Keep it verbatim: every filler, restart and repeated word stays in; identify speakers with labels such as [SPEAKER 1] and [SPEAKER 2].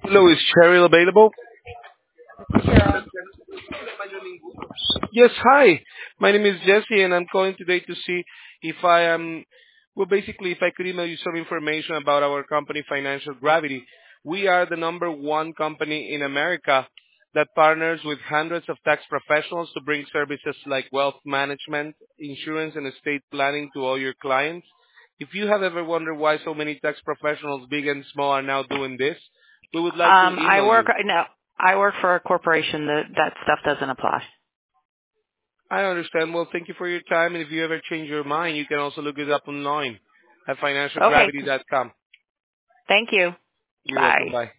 [SPEAKER 1] Hello, is Cheryl available? Yes, hi. My name is Jesse, and I'm calling today to see if I am, well, basically, if I could email you some information about our company, Financial Gravity. We are the number one company in America that partners with hundreds of tax professionals to bring services like wealth management, insurance, and estate planning to all your clients. If you have ever wondered why so many tax professionals, big and small, are now doing this, we would like to
[SPEAKER 2] Um, I
[SPEAKER 1] email
[SPEAKER 2] work
[SPEAKER 1] you.
[SPEAKER 2] no, I work for a corporation that that stuff doesn't apply.
[SPEAKER 1] I understand. Well, thank you for your time. And if you ever change your mind, you can also look it up online at financial
[SPEAKER 2] Okay,
[SPEAKER 1] gravity dot com.
[SPEAKER 2] thank you.
[SPEAKER 1] You're welcome.
[SPEAKER 2] Bye.
[SPEAKER 1] Bye.